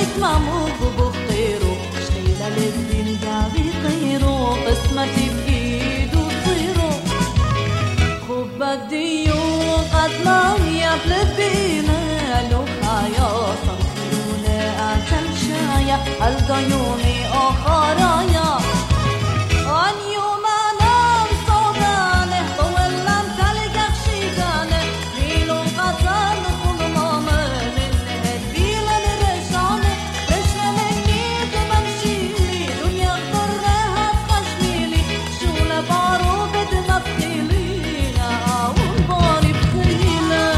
عليك معمود وبخيره شليلة للدين قاعد يطيره قسمتي بإيده تصيره خب بدي قد ما يبلد بينا لو خايا صنفروني أعتل شايا هل ضيوني آخرايا عن يوم أنام صوبانه طولن تلقى خشيقانه ميلو قطر ظلمامه للنهد بيلا لرجانه رجنا منيد ممشيلي دنيا غضرها تخشميلي شو لبارو بدنا بخيلينا والباري بخيله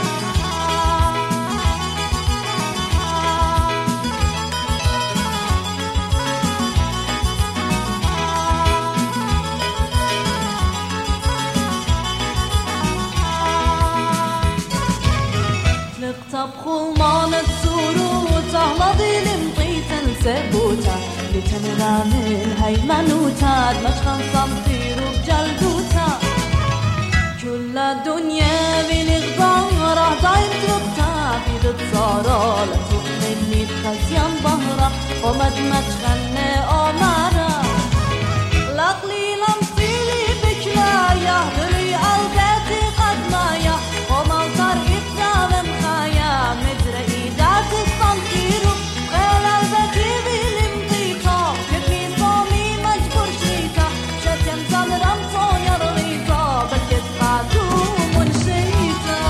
طبخو مانة سروتا ماضي لمطيتا لسبوتا لتنرامل هاي منوتا دمشقن صمتيرو بجلدوتا كل الدنيا بالغبارة دايم تربتا في ضد لا تؤمني تخزيان بهرة ومد مشغن أمارة لقلي لمصيلي بكلايا دري قلبتي قد مايا وما طريق دامن خايا مدري داك الصنطيرو خيال قلبتي بالمضيطة كتني صامي مجبور شريطة شتم زمرم طاير غيطة بكت قادو منشيطة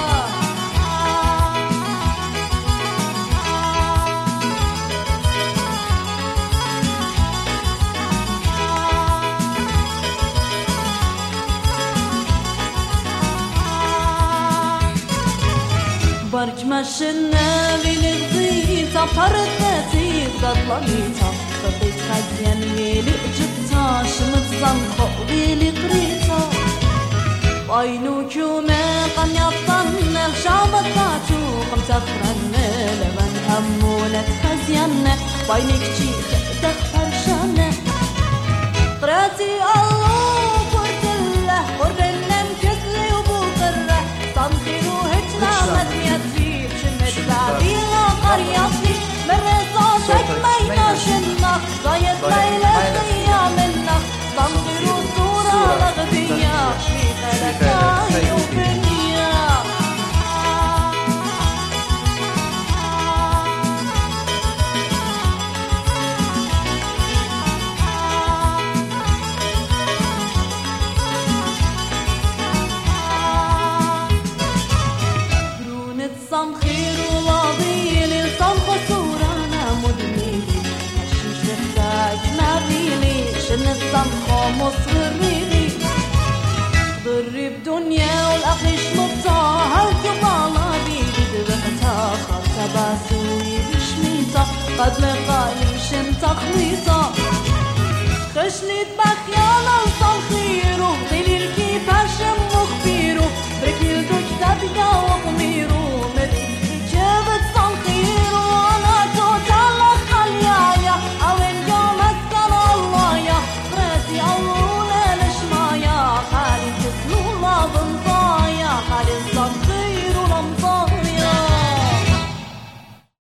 برج مشنا بالغزيطة بطرت نتيت قطلميطة قطيت خزيان ميلي جبتا شمت زنخو بيلي قريطة باينو كيومي قم يطن الشعب الطاتو قم تفرن لمن همولت خزيان باينك جيخ دخفر شانه قراتي الله قرت الله قربنا مكسلي وبوقره صنخيرو هجنا مدميتي شمت بعديها قريتي مرصاصك مينا شنا ضايت ليلة خيامنا صنخيرو صورة رغبية شيخة لكاي وبنية صنخير ولاضيلي صنخ صورانا مدميلي هشيش نحتاج نابيلي شن الصنخ مصغريلي ضري بدنيا والأخيش مبطا هلكو طالبيلي دبقتا خلطة باسوي بشميطة قد لقالي شن تخليطة خشني بخيالة